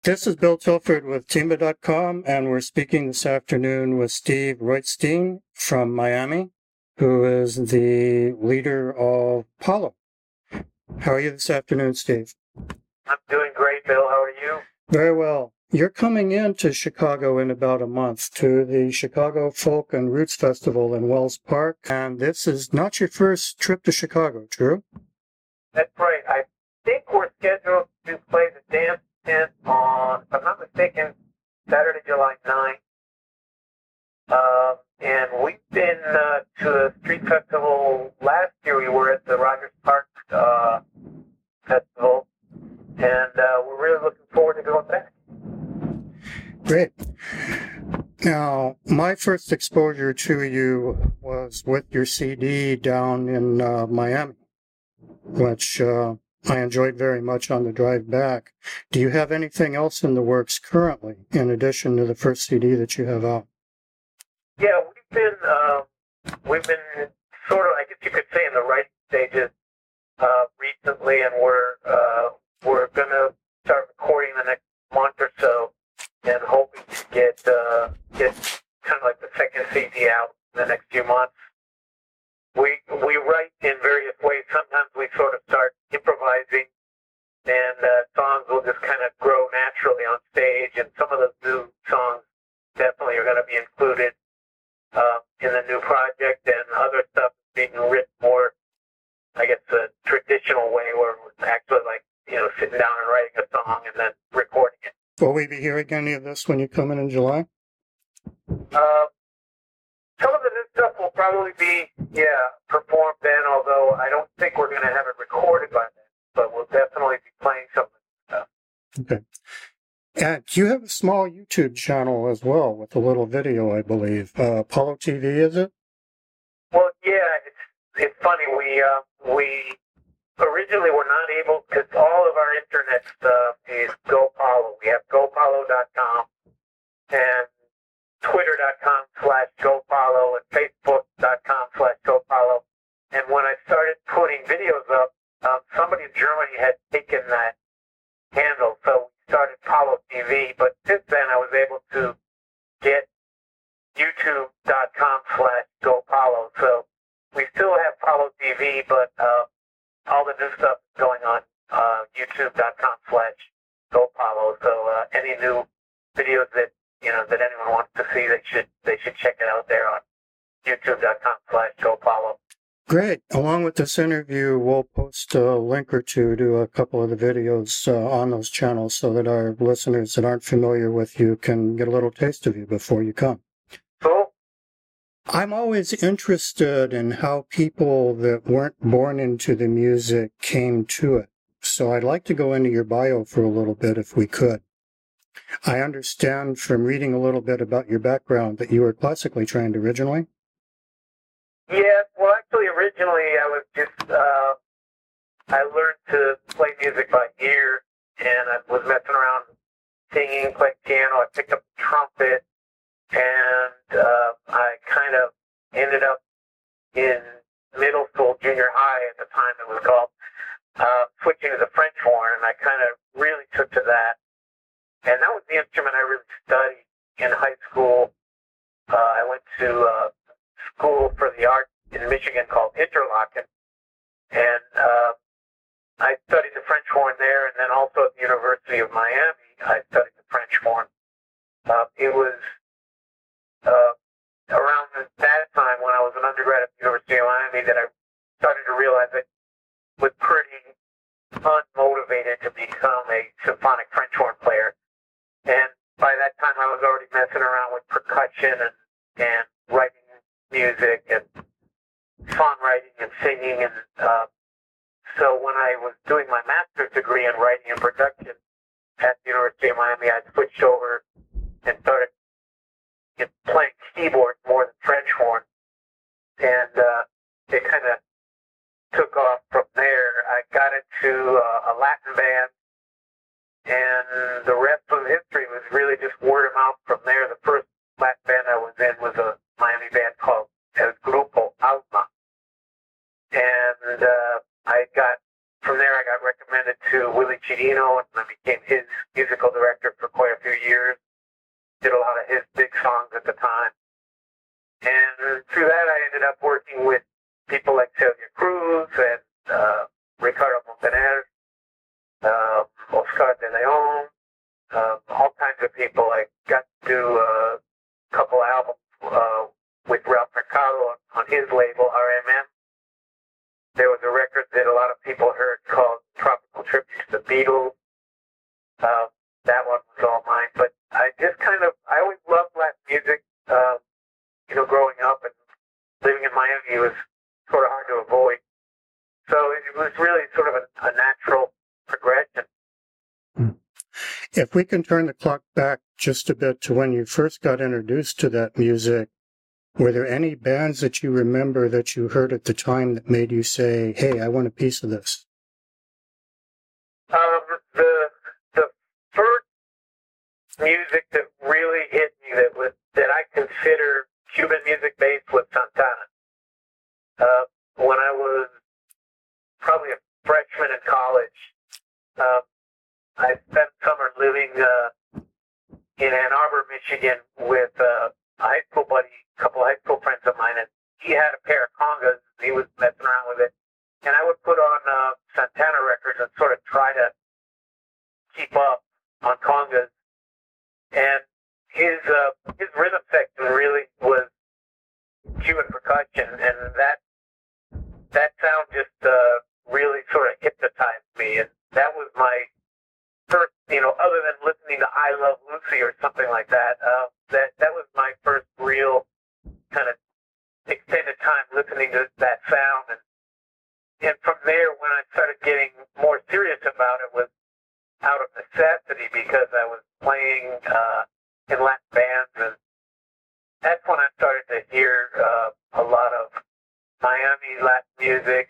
This is Bill Tilford with Timba.com, and we're speaking this afternoon with Steve Reutstein from Miami, who is the leader of Palo. How are you this afternoon, Steve? I'm doing great, Bill. How are you? Very well. You're coming into Chicago in about a month to the Chicago Folk and Roots Festival in Wells Park, and this is not your first trip to Chicago, true? That's right. I think we're scheduled to play the Dance Tent on, if I'm not mistaken, Saturday, July 9th. And we've been to the street festival. Last year we were at the Rogers Park festival, and we're really looking forward to going back. Great. Now, my first exposure to you was with your CD down in Miami, which I enjoyed very much on the drive back. Do you have anything else in the works currently, in addition to the first CD that you have out? Yeah, we've been sort of, I guess you could say, in the writing stages recently, and we're going to start recording the next month or so, and hoping to get kind of like the second CD out in the next few months. We write in various ways. Sometimes we sort of start improvising, and songs will just kind of grow naturally on stage, and some of those new songs definitely are going to be included in the new project, and other stuff is being written more, I guess, the traditional way, where we're actually sitting down and writing a song and then recording it. Will we be hearing any of this when you come in July? Some of the new stuff will probably be, performed then, although I don't think we're going to have it recorded by then, but we'll definitely be playing some of the stuff. Okay. And you have a small YouTube channel as well with a little video, I believe. Palo TV, is it? Well, yeah, it's funny. We originally were not able, because all of our internet stuff is GoPalo. We have GoPalo.com and Twitter.com/GoPalo and Facebook.com/GoPalo. And when I started putting videos up, somebody in Germany had taken that handle, so we started Palo TV. But since then, I was able to get YouTube.com/GoPalo. So we still have Palo TV, but all the new stuff is going on YouTube.com/GoPalo. So any new videos that anyone wants to see, they should check it out there on YouTube.com/GoPalo. Great. Along with this interview, we'll post a link or two to a couple of the videos on those channels so that our listeners that aren't familiar with you can get a little taste of you before you come. Cool. I'm always interested in how people that weren't born into the music came to it. So I'd like to go into your bio for a little bit if we could. I understand from reading a little bit about your background that you were classically trained originally. Yeah, well, actually, originally I was just, I learned to play music by ear, and I was messing around singing, playing piano. I picked up the trumpet, and I kind of ended up in middle school, junior high at the time it was called, switching to the French horn, and I kind of really took to that. And that was the instrument I really studied in high school. I went to school for the arts in Michigan called Interlochen, and I studied the French horn there, and then also at the University of Miami, I studied the French horn. It was around that time when I was an undergrad at the University of Miami that I started to realize I was pretty unmotivated to become a symphonic French horn player. And by that time, I was already messing around with percussion and writing music and songwriting and singing. And so when I was doing my master's degree in writing and production at the University of Miami, I switched over and started playing keyboard more than French horn. And it kind of took off from there. I got into a Latin band, and the rest of the history was really just word of mouth from there. The first Latin band I was in was a Miami band called El Grupo Alma. And from there I got recommended to Willie Chirino, and I became his musical director director for quite a few years. Did a lot of his big songs at the time. And through that, I ended up working with people like Celia Cruz and Ricardo Montaner, Oscar de Leon, all kinds of people. I got to do a couple albums with Ralph Mercado on his label, RMM. There was a record that a lot of people heard called Tropical Tribute to the Beatles. That one was all mine. But I always loved Latin music. Growing up and living in Miami was sort of hard to avoid. So it was really sort of a natural progression. If we can turn the clock back just a bit to when you first got introduced to that music, were there any bands that you remember that you heard at the time that made you say, hey, I want a piece of this? The first music that really hit me that I consider Cuban music based was Santana. When I was probably a freshman in college, I spent summer living in Ann Arbor, Michigan, with a high school buddy, a couple of high school friends of mine, and he had a pair of congas. He was messing around with it, and I would put on Santana records and sort of try to keep up on congas. And his rhythm section really was Cuban percussion, and that sound just really sort of hypnotized me, and that was my first, other than listening to I Love Lucy or something like that, that was my first real kind of extended time listening to that sound, and from there, when I started getting more serious about it, was out of necessity because I was playing in Latin bands, and that's when I started to hear a lot of Miami Latin music.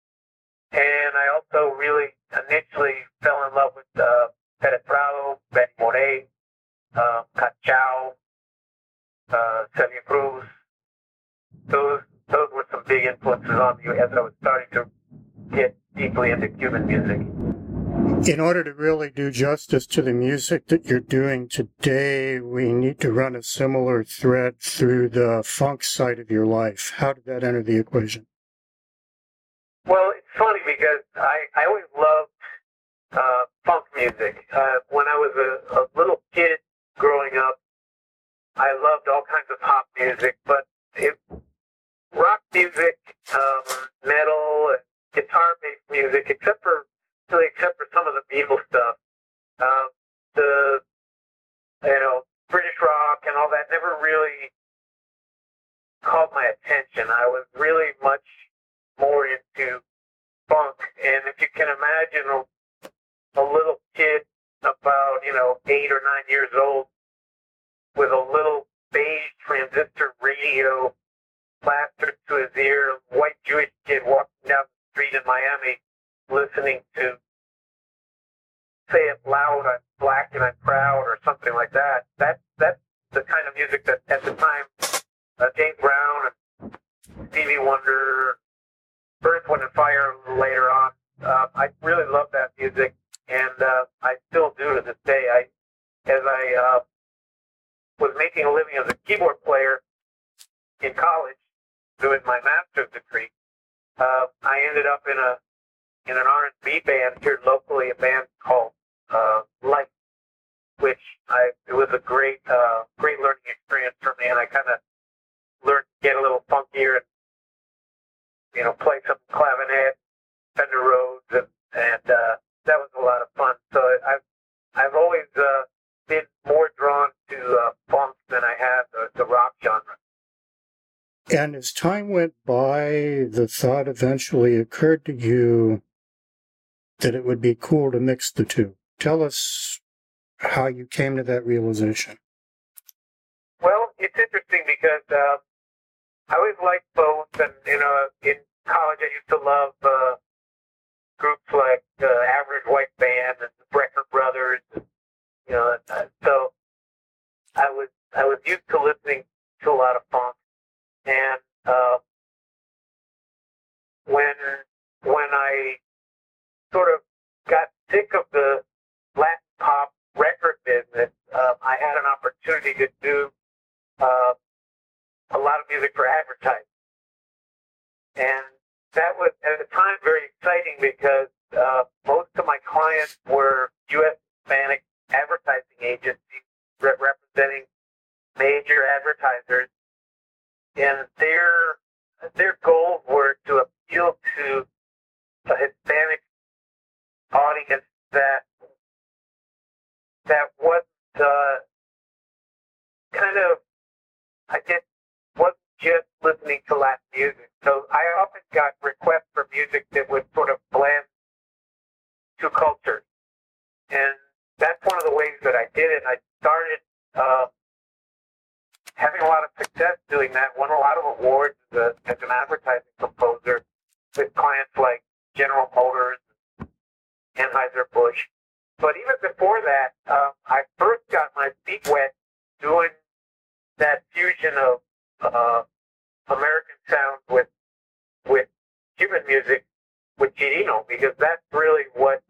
And I also really initially fell in love with Pérez Prado, Benny Moré, Cachao, Celia Cruz. Those were some big influences on me as I was starting to get deeply into Cuban music. In order to really do justice to the music that you're doing today, we need to run a similar thread through the funk side of your life. How did that enter the equation? Well, it's funny because I always loved funk music. When I was a little kid growing up, I loved all kinds of pop music, but rock music, metal, and guitar-based music, except for some of the Beatles stuff, the British rock and all that never really caught my attention. I was really much more into funk, and if you can imagine a little kid about 8 or 9 years old with a little beige transistor radio plastered to his ear, a white Jewish kid walking down the street in Miami listening to Say It Loud, I'm Black and I'm Proud, or something like that. That's the kind of music that at the time James Brown and Stevie Wonder, Earth, Wind and Fire later on. I really love that music, and I still do to this day. As I was making a living as a keyboard player in college, doing my master's degree, I ended up in an R&B band here locally, a band called Light, which it was a great learning experience for me, and I kind of learned to get a little funkier and play some clavinet, Fender Rhodes, and that was a lot of fun. So I've always been more drawn to funk than I have the rock genre. And as time went by, the thought eventually occurred to you that it would be cool to mix the two. Tell us how you came to that realization. Well, it's interesting because I always liked both, and in college I used to love groups like Average White Band and the Brecker Brothers. So I was used to listening to a lot of funk, and when I sort of got sick of the Latin pop record business, I had an opportunity to do a lot of music for advertising. And that was, at the time, very exciting because most of my clients were U.S. Hispanic advertising agencies representing major advertisers. And their goals were to appeal to a Hispanic audience that wasn't kind of, I guess, wasn't just listening to Latin music. So I often got requests for music that would sort of blend two cultures. And that's one of the ways that I did it. I started having a lot of success doing that, won a lot of awards as an advertising composer with clients like General Motors, Anheuser-Busch. But even before that, I first got my feet wet doing that fusion of American sound with Cuban music with Chirino, because that's really what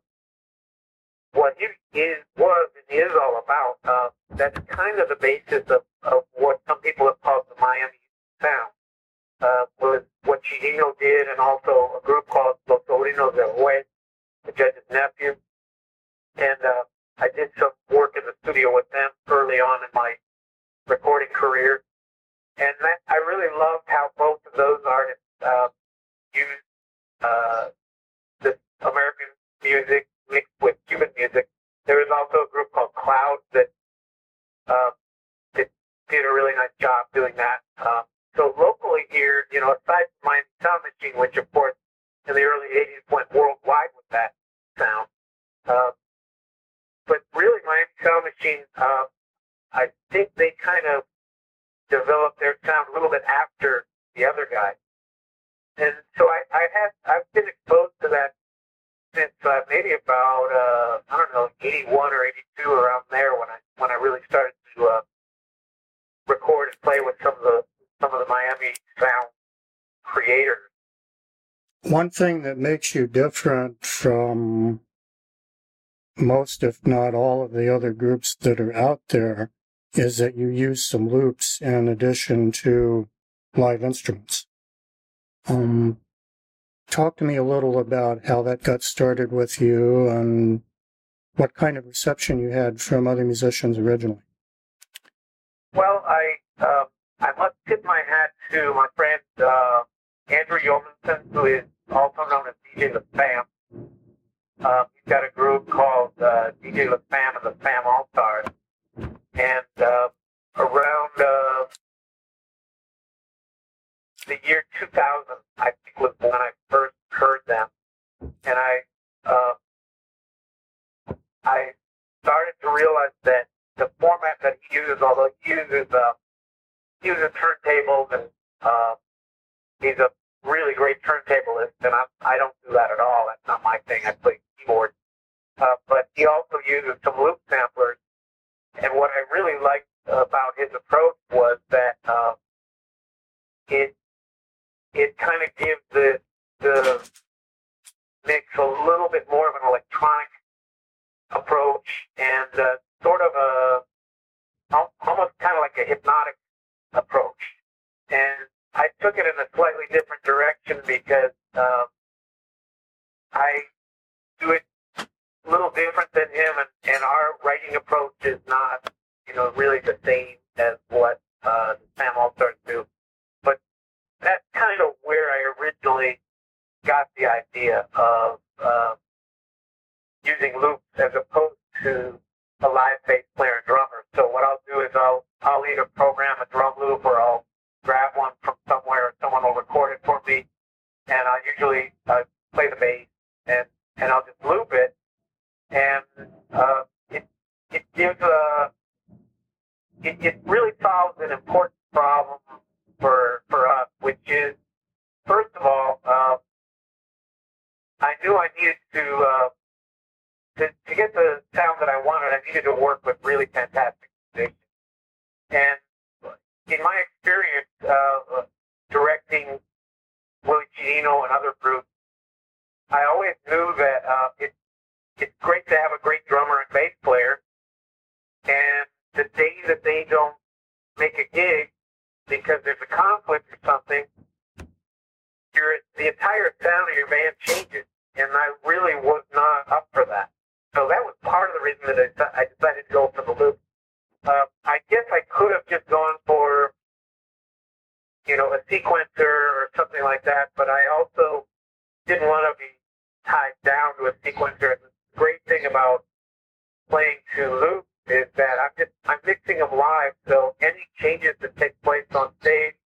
he was and is all about. That's kind of the basis of what some people have called the Miami sound. Was what Chirino did, and also a group called Los Sobrinos del Juez, the judge's nephew. And I did some work in the studio with them early on in my recording career. And I really loved how both of those artists used the American music mixed with Cuban music. There was also a group called Clouds that did a really nice job doing that. So locally here, aside from Miami Sound Machine, which of course in the early 80s went worldwide with that sound, but really Miami Sound Machine, I think they kind of developed their sound a little bit after the other guys. And so I've been exposed to that since maybe about 81 or 82, around there, when I really started to record and play with some of the Miami sound creators. One thing that makes you different from most, if not all, of the other groups that are out there is that you use some loops in addition to live instruments. Talk to me a little about how that got started with you and what kind of reception you had from other musicians originally. Well, I must tip my hat to my friend Andrew Yeomanson, who is also known as DJ La Fam. He's got a group called DJ La Fam and the Fam All Stars. And around the year 2000, I think, was when I first heard them. And I started to realize that the format that he uses, although he uses turntables, and he's a really great turntablist, and I don't do that at all. That's not my thing. I play keyboard. But he also uses some loop samplers. And what I really liked about his approach was that it kind of gives the mix a little bit more of an electronic approach, and sort of almost kind of like a hypnotic approach. And I took it in a slightly different direction because I do it a little different than him, and our writing approach is not, really the same as what the Fam All Stars do. But that's kind of where I originally got the idea of using loops as opposed to a live bass player and drummer. So what I'll do is I'll either program a drum loop, or I'll grab one from somewhere, or someone will record it for me, and I'll usually play the bass, and I'll just loop it, and it gives it really solves an important problem for us, which is, first of all, I knew I needed to get the sound that I wanted. I needed to work with really fantastic musicians. And in my experience directing Willie Chirino and other groups, I always knew that it's great to have a great drummer and bass player, and the day that they don't make a gig because there's a conflict or something, the entire sound of your band changes. And I really was not up for that. So that was part of the reason that I decided to go for the loop. I guess I could have just gone for, a sequencer or something like that, but I also didn't want to be tied down to a sequencer. The great thing about playing to loops is that I'm mixing them live, so any changes that take place on stage,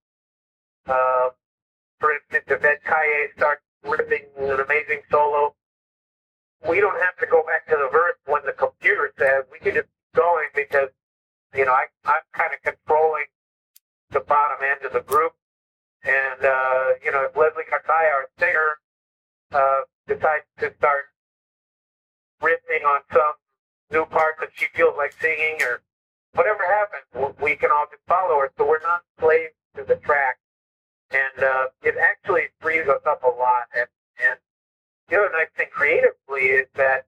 for instance, if Ed Kaye starts ripping an amazing solo, we don't have to go back to the verse when the computer says. We can just keep going because, I'm kind of controlling the bottom end of the group. And, if Leslie Cartaya, our singer, decides to start riffing on some new part that she feels like singing or whatever happens, we can all just follow her. So we're not slaves to the track. And it actually frees us up a lot. And the other nice thing creatively is that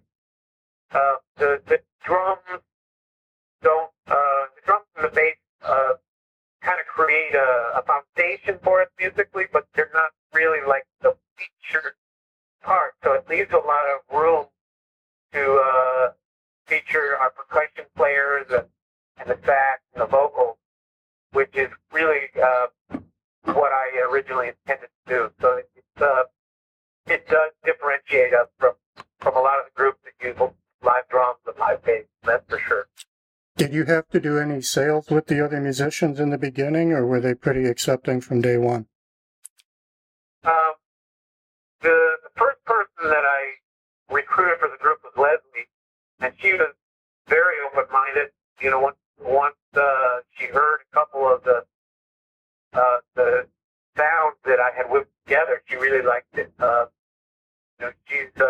the drums don't, the drums and the bass kind of create a foundation for us musically, but they're not really like the featured part. So it leaves a lot of room to feature our percussion players and the sax and the vocals, which is really what I originally intended to do. So it does differentiate us from a lot of the groups that use live drums and live bass, that's for sure. Did you have to do any sales with the other musicians in the beginning, or were they pretty accepting from day one? The first person that I recruited for the group was Leslie, and she was very open-minded. Once she heard a couple of the sounds that I had whipped together, she really liked it. She's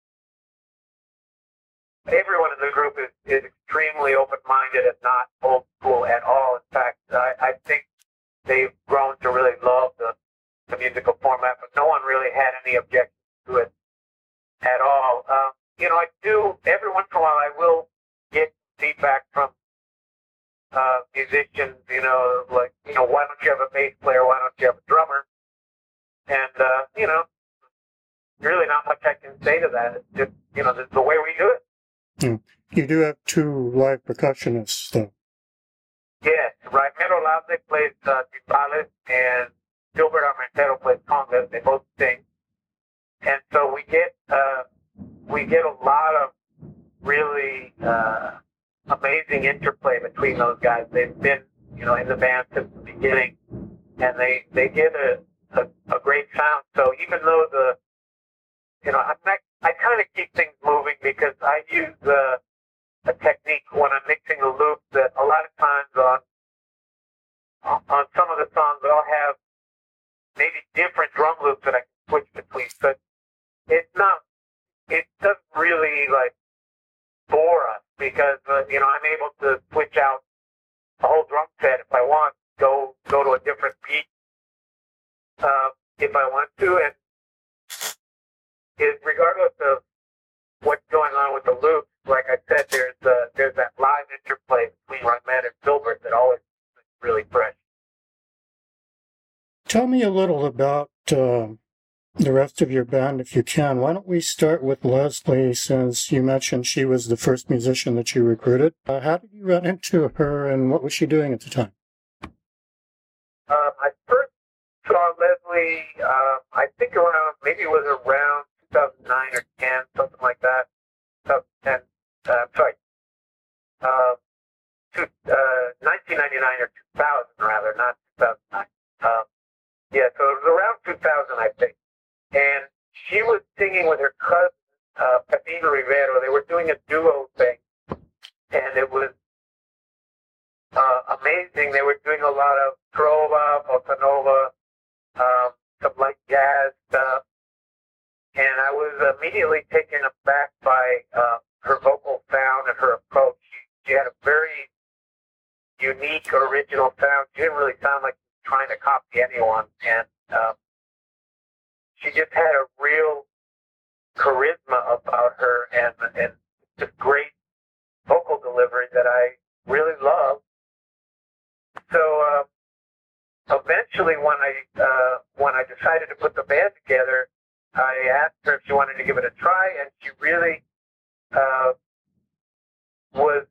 everyone in the group is extremely open-minded and not old school at all. In fact, I think they've grown to really love the musical format, but no one really had any objection to it at all. I do, every once in a while, I will get feedback from musicians, like, why don't you have a bass player? Why don't you have a drummer? And, really not much I can say to that. It's just, this is the way we do it. You do have two live percussionists, though. Yes, Raimero Lavde plays timbales, and Gilbert Armentero plays congas. They both sing. And so we get a lot of really amazing interplay between those guys. They've been, in the band since the beginning, and they get a great sound. So even though I kind of keep things moving because I use a technique when I'm mixing the loops that a lot of times on some of the songs I'll have maybe different drum loops that I can switch between. But it doesn't really bore us because I'm able to switch out the whole drum set if I want, go to a different beat if I want to, and regardless of what's going on with the loops, like I said, there's that live interplay between Raimero and Gilbert that always is really fresh. Tell me a little about the rest of your band, if you can. Why don't we start with Leslie, since you mentioned she was the first musician that you recruited. How did you run into her, and what was she doing at the time? I first saw Leslie, I think maybe it was around 2009 or 10, something like that. 2010, 1999 or 2000 rather, not 2009. Yeah, so it was around 2000, I think. And she was singing with her cousin, Pepino Rivero. They were doing a duo thing, and it was amazing. They were doing a lot of trova, bossa nova, some light jazz stuff. And I was immediately taken aback by her vocal sound and her approach. She had a very unique, original sound. She didn't really sound like she was trying to copy anyone. And she just had a real charisma about her and just great vocal delivery that I really loved. So eventually, when I decided to put the band together, I asked her if she wanted to give it a try, and she really was.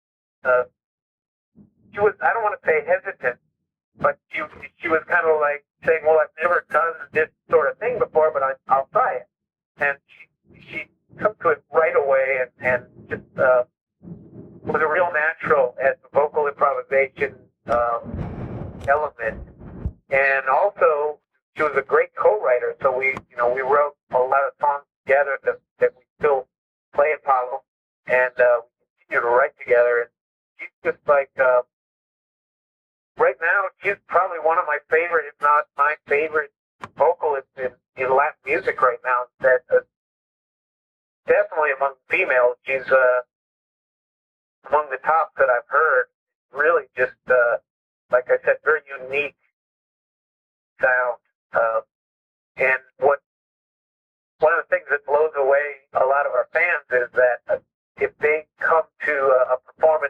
She was, I don't want to say hesitant, but she was kind of like saying, "Well, I've never done this sort of thing before, but I'll try it." And she took to it right away, and just was a real natural at the vocal improvisation element. And also, she was a great co-writer, so we wrote a lot of songs together that we still play at Apollo, and we continue to write together. And she's just like, right now, she's probably one of my favorite, if not my favorite, vocalists in Latin music right now. That definitely among females, she's among the top that I've heard. Really just, like I said, very unique sound. And one of the things that blows away a lot of our fans is that if they come to a performance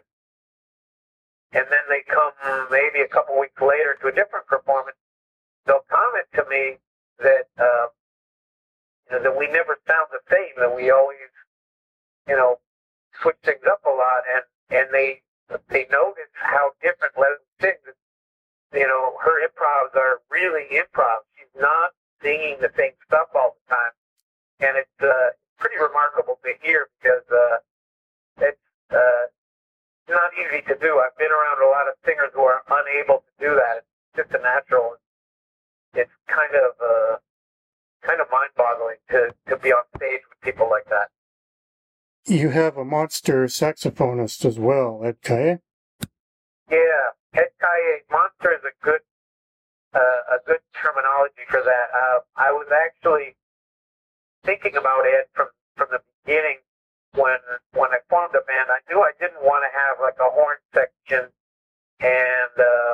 and then they come maybe a couple weeks later to a different performance, they'll comment to me that that we never sound the same, that we always switch things up a lot, and they notice how different Leslie sings. Her improvs are really improv. She's not singing the same stuff all the time, and it's pretty remarkable to hear because it's not easy to do. I've been around a lot of singers who are unable to do that. It's just a natural. It's kind of mind-boggling to be on stage with people like that. You have a monster saxophonist as well, Ed Kaye. Yeah, Ed Kaye. Monster is a good terminology for that. I was actually thinking about Ed from the beginning when I formed a band. I knew I didn't want to have like a horn section, and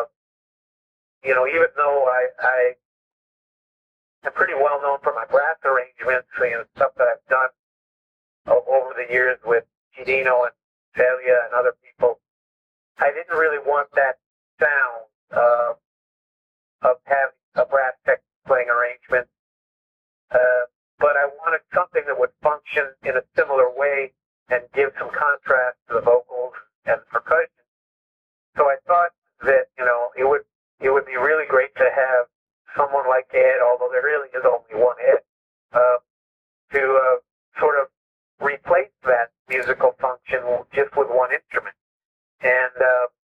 even though I am pretty well known for my brass arrangements, stuff that I've done over the years with Chirino and Celia and other people, I didn't really want that sound of having a brass section playing arrangements. But I wanted something that would function in a similar way and give some contrast to the vocals and percussion. So I thought that, it would be really great to have someone like Ed, although there really is only one Ed, to sort of replace that musical function just with one instrument. And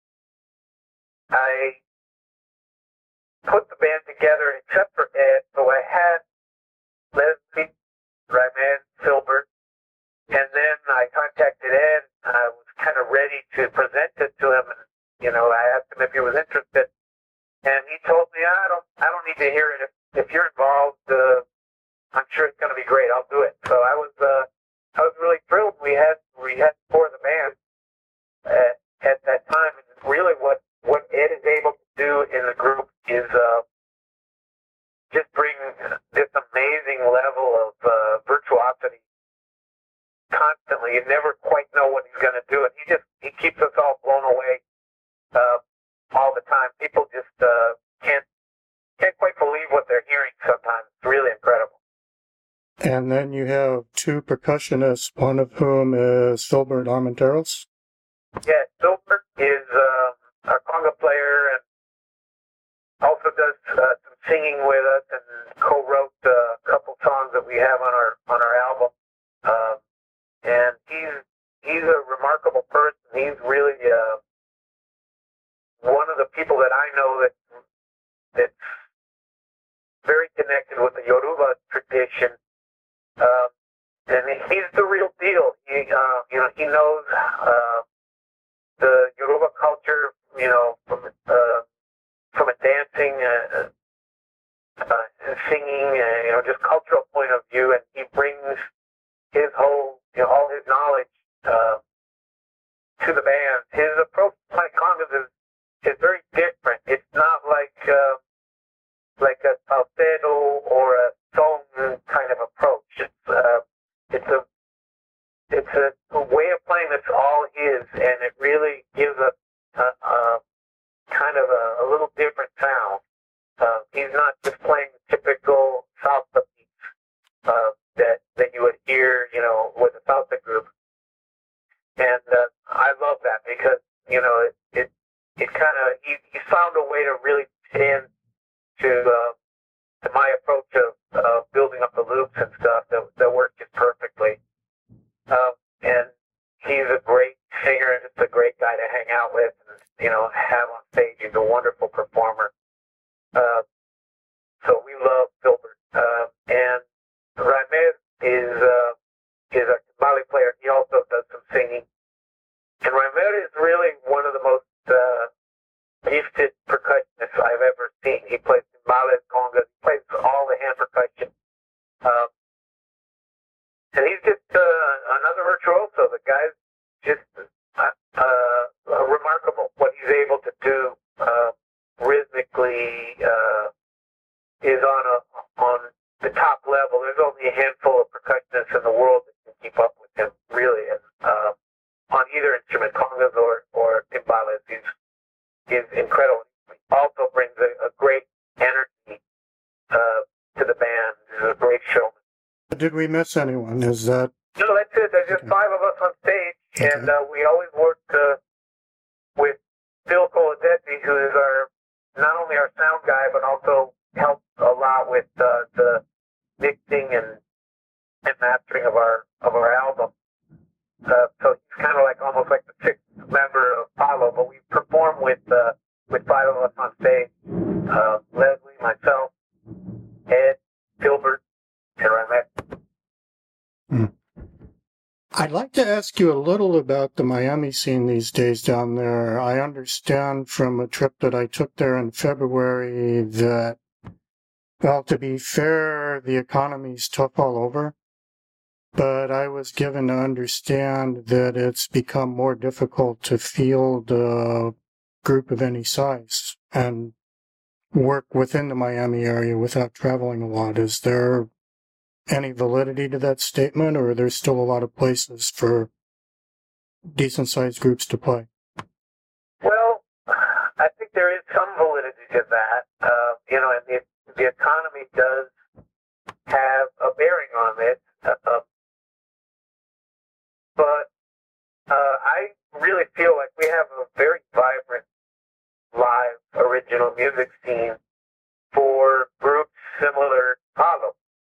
I put the band together except for Ed, so I had Leslie, Ryman, Filbert, and then I contacted Ed. I was kind of ready to present it to him, and I asked him if he was interested, and he told me, I don't need to hear it. If you're involved, I'm sure it's going to be great. I'll do it. So I was really thrilled. We had four of the band at that time, and really what Ed is able to do in the group is just bring this amazing level of virtuosity constantly. You never quite know what he's going to do, and he keeps us all blown away all the time. People just can't quite believe what they're hearing sometimes. It's really incredible. And then you have two percussionists, one of whom is Filbert Armenteros. Yeah, Filbert is our conga player and also does some singing with us and co-wrote a couple songs that we have on our album. And he's a remarkable person. He's really one of the people that I know that's very connected with the Yoruba tradition. And he's the real deal. He knows the Yoruba culture, from a dancing, singing, just cultural point of view, and he brings his whole, all his knowledge to the band. His approach to playing congas is very different. It's not like a falsetto or a song kind of approach. It's a way of playing that's all his, and it really gives us he's not just playing the typical salsa beats that you would hear, with a salsa group. And I love that because, it kind of, he found a way to really fit in to my approach of building up the loops and stuff that worked just perfectly. And he's a great singer and just a great guy to hang out with and, have on stage. He's a wonderful performer. So we love Filbert. And Ramez is a timbale player. He also does some singing. And Ramez is really one of the most gifted percussionists I've ever seen. He plays timbales, congas, he plays all the hand percussion. And he's just another virtuoso. The guy's just remarkable. What he's able to do rhythmically is on the top level. There's only a handful of percussionists in the world that can keep up with him, really. And on either instrument, congas or timbales, he's incredible. He also brings a great energy to the band. He's a great showman. Did we miss anyone? Is that... No, that's it. There's just 5 of us on stage, and we always work with Phil Coladetti, who is not only our sound guy, but also helps a lot with the mixing and mastering of our album. So he's kind of almost like the 6th member of Palo, but we perform with 5 of us on stage. Leslie, myself, Ed, Gilbert, and Ramez. I'd like to ask you a little about the Miami scene these days down there. I understand from a trip that I took there in February that, well, to be fair, the economy's tough all over. But I was given to understand that it's become more difficult to field a group of any size and work within the Miami area without traveling a lot. Is there any validity to that statement, or are there still a lot of places for decent-sized groups to play? Well, I think there is some validity to that. And the economy does have a bearing on it. But I really feel like we have a very vibrant live original music scene for groups similar to Palo.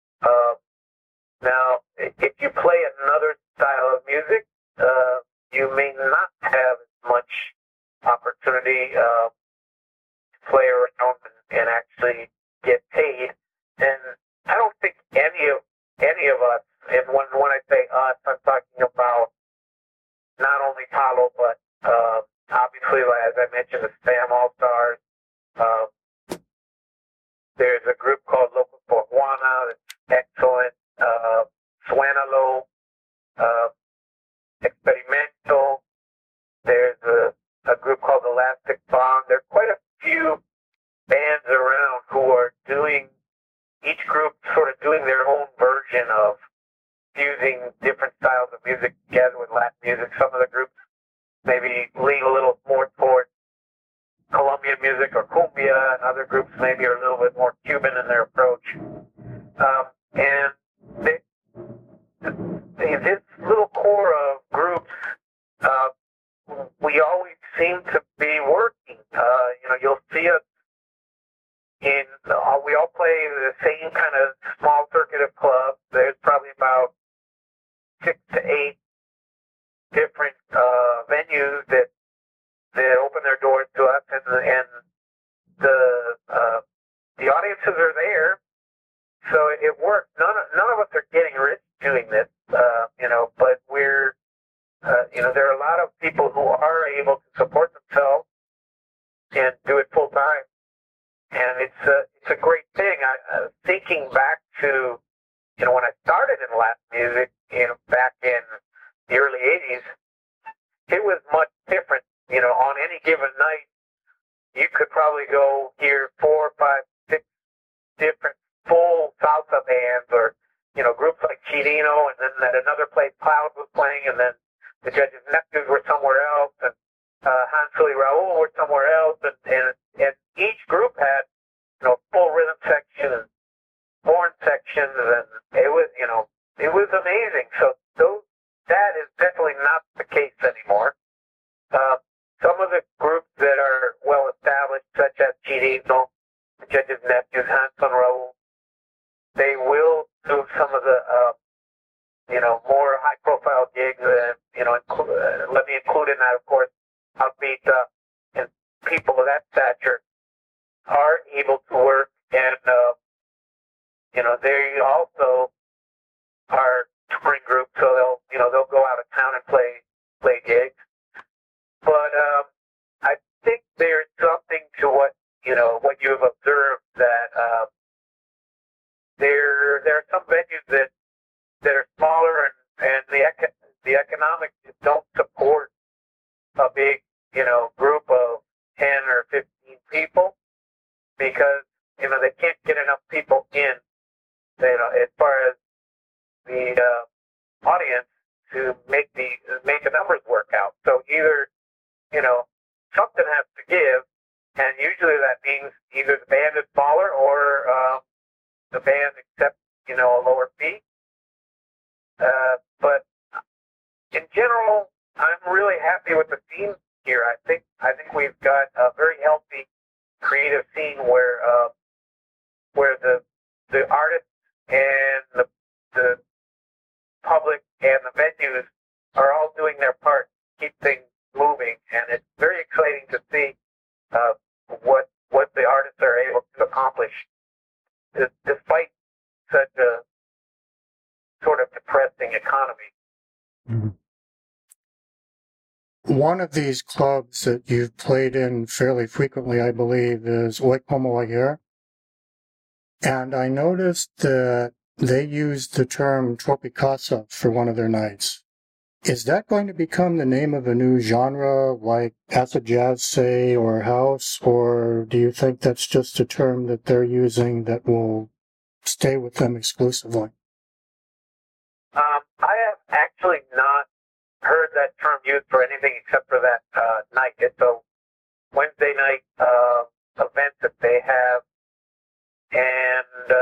Now, if you play another style of music, you may not have as much opportunity to play around and actually get paid. And I don't think any of us, and when I say us, I'm talking about not only Palo, but obviously, as I mentioned, the Spam All-Stars. There's a group called Local for Juana that's excellent. Suénalo, Experimental. There's a group called Elastic Bond. There are quite a few bands around who are each group sort of doing their own version of fusing different styles of music together with Latin music. Some of the groups maybe lean a little more towards Colombian music or cumbia, and other groups maybe are a little bit more Cuban in their approach. And this little core of groups, we always seem to be working. You'll see us we all play the same kind of small circuit of clubs. There's probably about 6 to 8 different venues that open their doors to us, and the audiences are there, so it works. None of us are getting rich doing this, but we're there are a lot of people who are able to support themselves and do it full time, and it's a great thing. Thinking back to when I started in Latin music, back in the early '80s, it was much different. On any given night, you could probably go hear 4, 5, 6 different full salsa bands, or groups like Chirino, and then at another place Cloud was playing, and then the Judges Neptunes were somewhere else, and Hansel y Raul were somewhere else, and each group had full sections, and it was, it was amazing. So that is definitely not the case anymore. Some of the groups that are well established, such as Chirizo, Judge's Nephews, Hanson Raul, they will do some of the, more high-profile gigs. Let me include in that, of course, Alpita and people of that stature are able to work, and they also are touring groups, so they'll go out of town and play gigs. But I think there's something to what you've observed, that there are some venues that are smaller, and the economics don't support a big group of 10 or 15 people, because they can't get enough people in, as far as the audience to make the numbers work out. So either something has to give, and usually that means either the band is smaller or the band accepts a lower fee. But in general, I'm really happy with the scene here. I think we've got a very healthy, creative scene where the artists and the public and the venues are all doing their part to keep things moving, and it's very exciting to see what the artists are able to accomplish despite such a sort of depressing economy. Mm-hmm. One of these clubs that you've played in fairly frequently, I believe, is Oi Como Ayer. And I noticed that they used the term Tropicasa for one of their nights. Is that going to become the name of a new genre, like acid jazz, say, or house? Or do you think that's just a term that they're using that will stay with them exclusively? I have actually not heard that term used for anything except for that night. It's a Wednesday night event that they have, and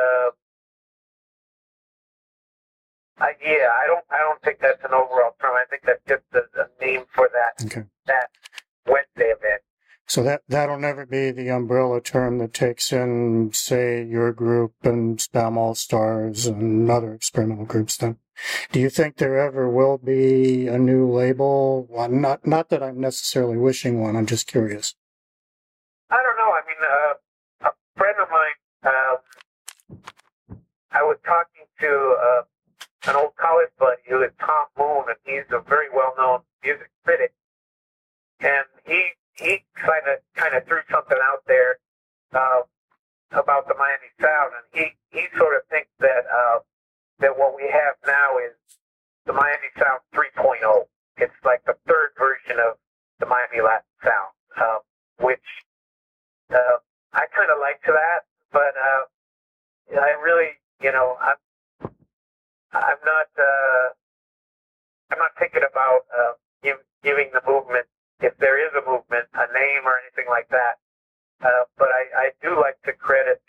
I don't think that's an overall term. I think that's just a name for that Wednesday event. So that'll never be the umbrella term that takes in, say, your group and Spam All Stars and other experimental groups then. Do you think there ever will be a new label? Well, not that I'm necessarily wishing one, I'm just curious. I don't know. I mean, a friend of mine, I was talking to an old college buddy who is Tom Moon, and he's a very well-known music critic. And he kind of threw something out there about the Miami sound, and he sort of thinks that what we have now is the Miami Sound 3.0. It's like the third version of the Miami Latin sound, which I kind of like to that, but I really, I'm not thinking about giving the movement, if there is a movement, a name or anything like that. But I do like to credit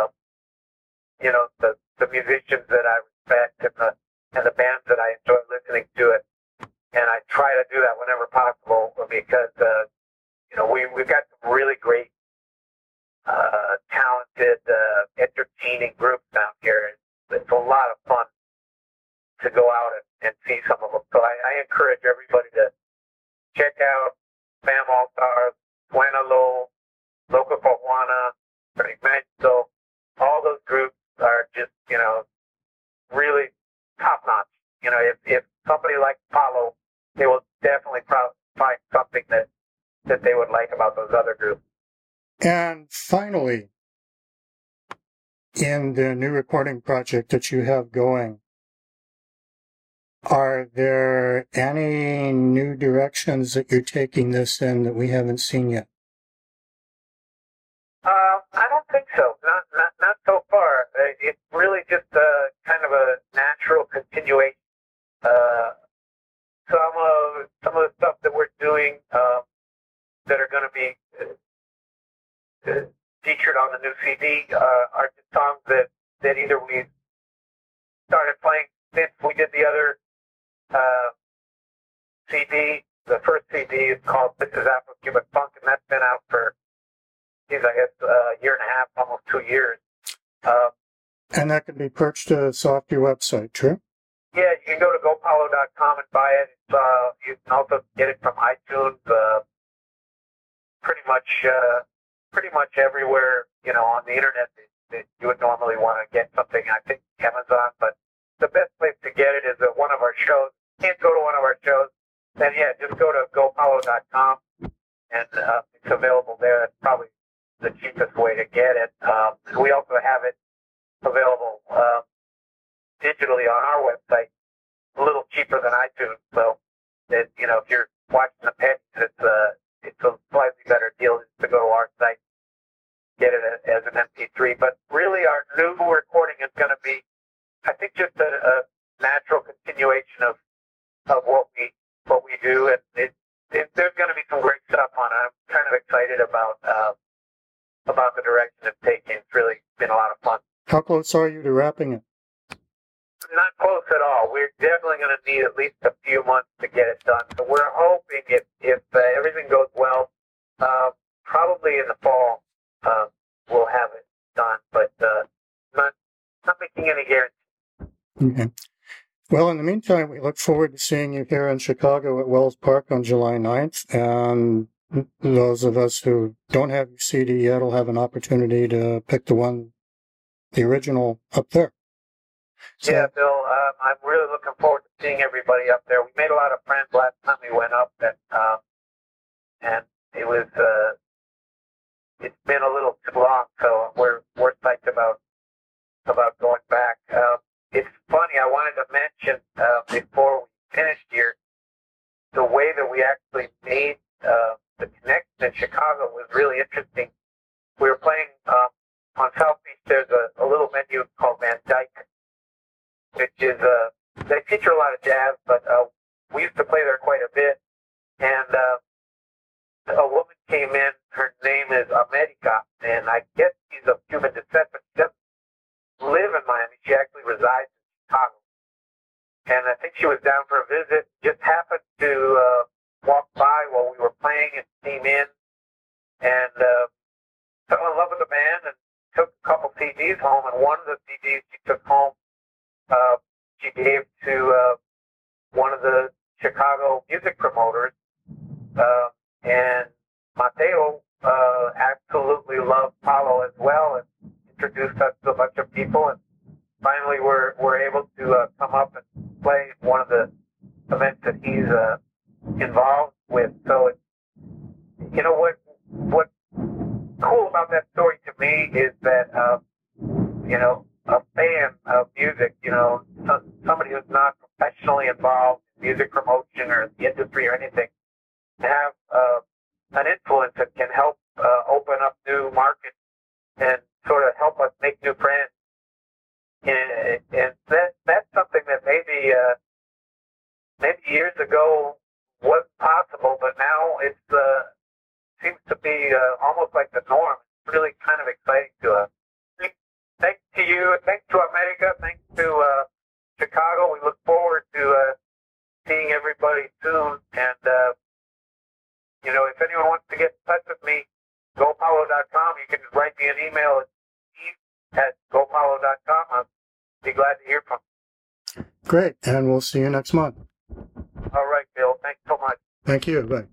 the musicians that I respect and the bands that I enjoy listening to it. And I try to do that whenever possible, because we've got some really great, talented, entertaining groups down here. It's a lot of fun to go out and see some of them. So I encourage everybody to check out Spam All Stars, Buena Lo, Loco for Juana, Fragmento. All those groups are just, really top notch. If somebody likes Paulo, they will definitely find something that they would like about those other groups. And finally, in the new recording project that you have going, are there any new directions that you're taking this in that we haven't seen yet? I don't think so. Not so far. It's really just kind of a natural continuation. Some of the stuff that we're doing that are going to be featured on the new CD are just songs that either we've started playing since we did the other CD. The first CD is called This is Afro-Cuban Funk, and that's been out for, I guess, a year and a half, almost 2 years. And that can be purchased off your website, true? Yeah, you can go to gopalo.com and buy it. You can also get it from iTunes, pretty much everywhere, on the internet that you would normally want to get something. I think Amazon, but the best place to get it is at one of our shows. Can't go to one of our shows, then yeah, just go to gopalo.com and it's available there. That's probably the cheapest way to get it. We also have it available digitally on our website, a little cheaper than iTunes. So that if you're watching the pitch, it's a slightly better deal to go to our site, get it as an MP3. But really, our new recording is going to be, I think, just a natural continuation of what we do, and there's going to be some great stuff on it. I'm kind of excited about the direction it's taking. It's really been a lot of fun. How close are you to wrapping it? Not close at all. We're definitely going to need at least a few months to get it done. So we're hoping if everything goes well, probably in the fall, we'll have it done. But not making any guarantees. Okay. Well, in the meantime, we look forward to seeing you here in Chicago at Wells Park on July 9th. And those of us who don't have your CD yet will have an opportunity to pick the original up there. So, yeah, Bill, I'm really looking forward to seeing everybody up there. We made a lot of friends last time we went up, and it was it's been a little too long, so we're psyched about going back. It's funny, I wanted to mention before we finished here, the way that we actually made the connection in Chicago was really interesting. We were playing on South Beach. There's a little venue called Van Dyke, which is they feature a lot of jazz, but we used to play there quite a bit. And a woman came in. Her name is America, and I guess she's of Cuban descent, but she doesn't live in Miami. She actually resides in Chicago. And I think she was down for a visit. Just happened to walk by while we were playing and came in, and fell in love with the band and took a couple CDs home. And one of the CDs she took home, she gave to one of the Chicago music promoters, and Mateo absolutely loved Paulo as well, and introduced us to a bunch of people, and finally we're able to come up and play one of the events that he's involved with. So it's, what's cool about that story to me is that a fan of music, somebody who's not professionally involved in music promotion or the industry or anything, have an influence that can help open up new markets and sort of help us make new friends. And that's something that maybe years ago wasn't possible, but now it seems to be almost like the norm. It's really kind of exciting to us. Thanks to you, thanks to America, thanks to Chicago. We look forward to seeing everybody soon. And if anyone wants to get in touch with me, gopalo.com. You can write me an email at steve@gopalo.com. I'll be glad to hear from you. Great, and we'll see you next month. All right, Bill. Thanks so much. Thank you. Bye.